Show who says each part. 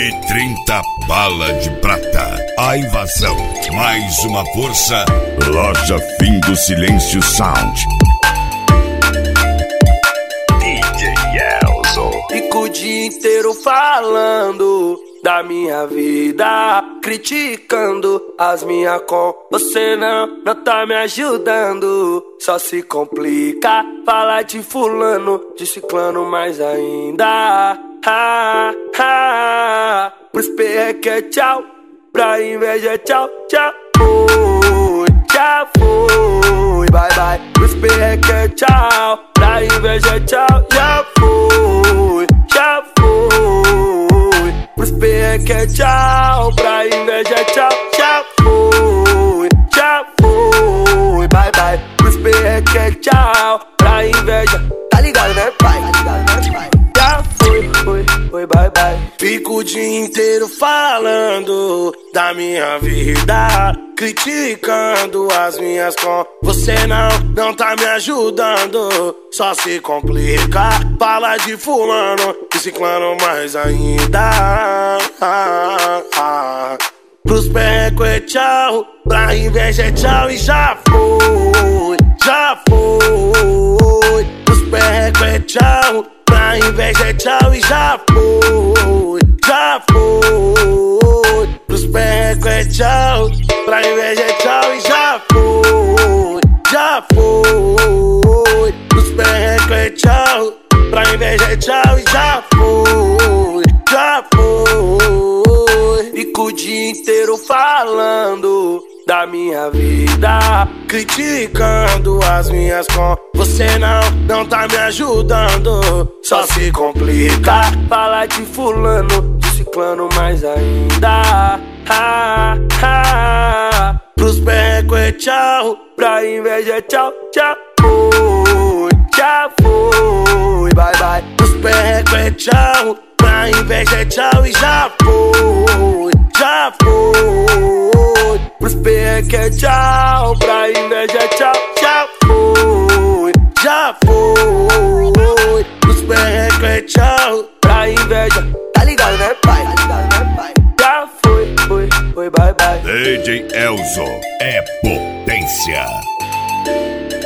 Speaker 1: e 30 bala de prata. A invasão, mais uma força. Loja Fim do Silêncio Sound. DJ Elzo.
Speaker 2: Fico o dia inteiro falando da minha vida, criticando as minhas com. Você não tá me ajudando, só se complica. Fala de fulano, de ciclano mais ainda. Pros perreque é tchau, pra inveja é tchau, tchau. Já foi, bye bye. Pros perreque é tchau, pra inveja é tchau, já foi, já foi. Pros perreque é tchau, pra inveja é tchau, já foi, bye bye. Pros perreque é tchau, pra inveja, tá ligado né pai? Tá ligado né pai? Já foi, bye bye. Fico o dia inteiro falando da minha vida, criticando as minhas com. Você não tá me ajudando, só se complica. Fala de fulano, de ciclano mais ainda. Pros perreco é tchau, pra inveja é tchau e já foi, já foi. Pros perreco é tchau, pra inveja é tchau e já foi, já foi. Pros perreco é tchau, pra inveja é tchau e já foi, já foi. Pros perreco é tchau, pra inveja é tchau e já foi, já foi. Fico o dia inteiro falando da minha vida, criticando as minhas com. Você não tá me ajudando, só se complica. Fala de fulano, de ciclano mais ainda. Pros perreco é tchau, pra inveja é tchau, tchau. Já foi, bye bye. Pros perreco é tchau, pra inveja é tchau e já foi, já foi. Pros perreque é tchau, pra inveja é tchau, já foi, já foi. Pros perreco é tchau, pra inveja, tá ligado né pai? Tá ligado né pai? Já foi, bye bye.
Speaker 1: DJ Elzo é potência.